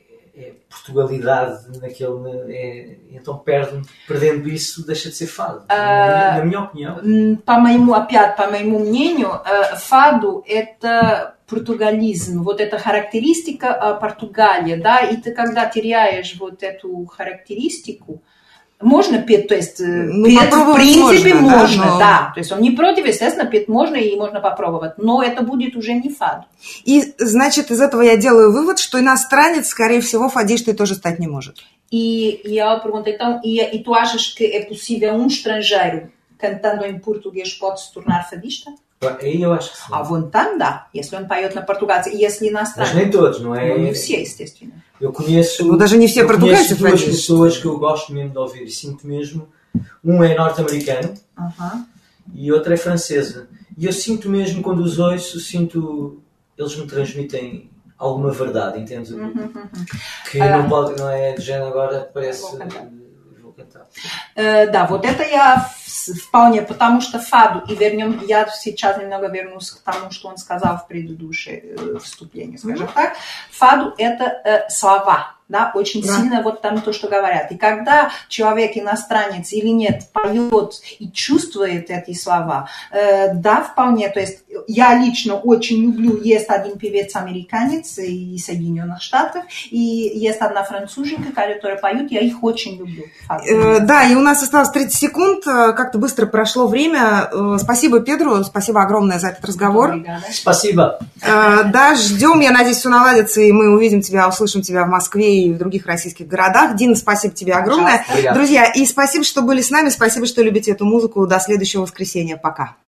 é Portugalidade naquele, é, então perde, perdendo isso deixa de ser fado, uh, на, на minha opinião. По моему, опять, по моему мнению, фаду это португализм, вот эта характеристика Португалии, да, и ты когда теряешь вот эту характеристику, можно петь, то есть ну, петь в принципе можно, можно да, но... да, то есть он не против, естественно, петь можно и можно попробовать, но это будет уже не фад. И, значит, из этого я делаю вывод, что иностранец, скорее всего, фадистой тоже стать не может. E, e ela pergunta, então, e, e tu achas que é possível um estrangeiro cantando em português pode se tornar fadista? Aí eu acho que sim. А вон там, да, если он поет на португальском, если иностранец. Mas nem todos, não é? Ну, не все, естественно. Eu conheço, ну, даже не все eu conheço duas fadistas. pessoas que eu gosto mesmo de ouvir e sinto mesmo. Um é norte-americano uh-huh. e outra é francesa. E eu sinto mesmo, quando os ouço, sinto, eles me transmitem alguma verdade, entende? Uh-huh, uh-huh. Que uh, não, pode, não é de género agora, parece... Vou cantar. Vou cantar. Uh, да, вот это я вполне, потому что фаду, и вернем, я сейчас немного вернусь к тому, что он сказал в предыдущем э, вступлении, скажем mm-hmm. так. Фаду это э, слова, да, очень да. сильно вот там то, что говорят. И когда человек, иностранец или нет, поет и чувствует эти слова, э, да, вполне, то есть я лично очень люблю, есть один певец-американец из Соединенных Штатов, и есть одна француженка, которая поет, я их очень люблю. Э, да, и у нас осталось тридцать секунд, как-то быстро прошло время. Спасибо, Педру, спасибо огромное за этот разговор. Спасибо. Э, да, ждем, я надеюсь, все наладится, и мы увидим тебя, услышим тебя в Москве и в других российских городах. Дина, спасибо тебе огромное. Друзья, и спасибо, что были с нами, спасибо, что любите эту музыку. До следующего воскресенья. Пока.